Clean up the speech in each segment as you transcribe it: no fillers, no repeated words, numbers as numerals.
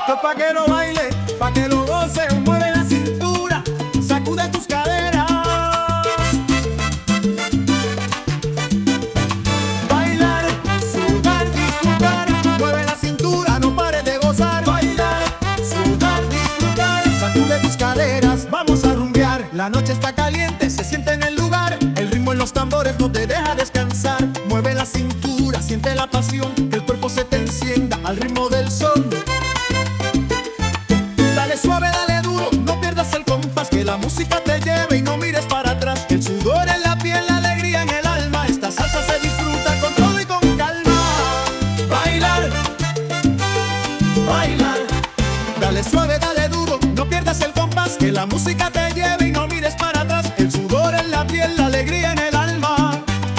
Esto es pa' que lo baile, pa' que lo goce. Mueve la cintura, sacude tus caderas. Bailar, sudar, disfrutar. Mueve la cintura, no pares de gozar. Bailar, sudar, disfrutar. Sacude tus caderas, vamos a rumbear. La noche está caliente, se siente en el lugar. El ritmo en los tambores no te deja descansar. Mueve la cintura, siente la pasión. Que el cuerpo se te encienda al ritmo del sol. Dale suave, dale duro, no pierdas el compás. Que la música te lleve y no mires para atrás. El sudor en la piel, la alegría en el alma. Esta salsa se disfruta con todo y con calma. Bailar, bailar. Dale suave, dale duro, no pierdas el compás. Que la música te lleve y no mires para atrás. El sudor en la piel, la alegría en el alma.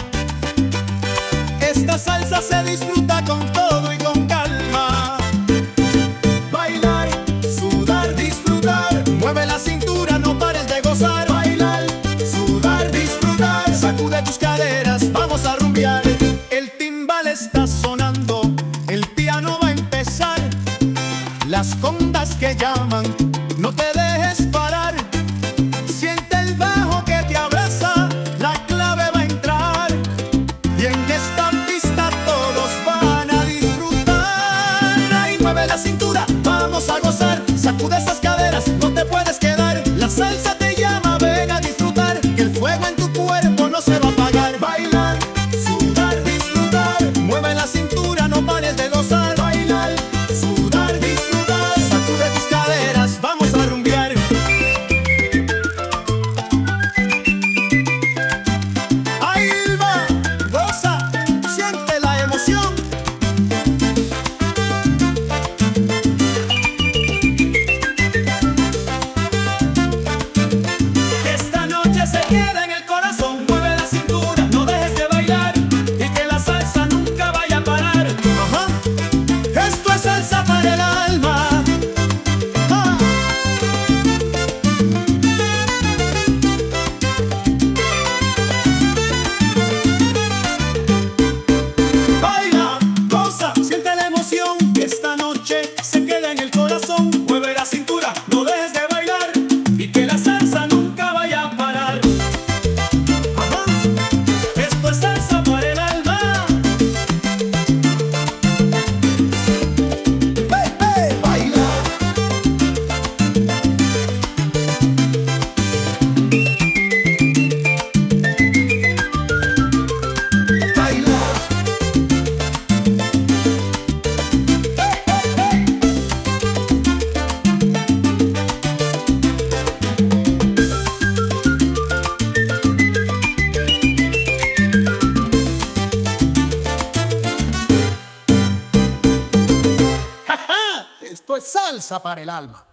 Esta salsa se disfruta con todo y con calma. Bailar, sudar, disfrutar. Mueve la cintura, no pares de gozar. Bailar, sudar, disfrutar. Sacude tus caderas, vamos a rumbear. El timbal está sonando, el piano va a empezar. Las congas que llaman, no te dejes parar. Siente el bajo que te abraza, la clave va a entrar. Y en esta pista todos van a disfrutar. Ahí mueve la cintura, vamos a gozar. Sacude esas caderas, no te puedes quedar. La salsa te llama, ven a disfrutar. Que el fuego en tu cuerpo no se va a apagar. Bailar, sudar, disfrutar. Mueve la cintura, no pares de gozar. Bailar, sudar, disfrutar. Sacude tus caderas, vamos a rumbear. Ahí va, goza, siente la emoción. Esta noche se queda en el corazón. Mueve la cintura, no dejes de bailar. Y que la salsa nunca vaya a parar. Ajá. Esto es salsa para el alma. Ah. Baila, goza, siente la emoción. Que esta noche se queda en el corazón. Mueve la cintura, no dejes de bailar. Y que la salsa nunca vaya a parar. Ajá. Esto es salsa para el alma. Hey, hey, baila. Baila. Esto es salsa para el alma.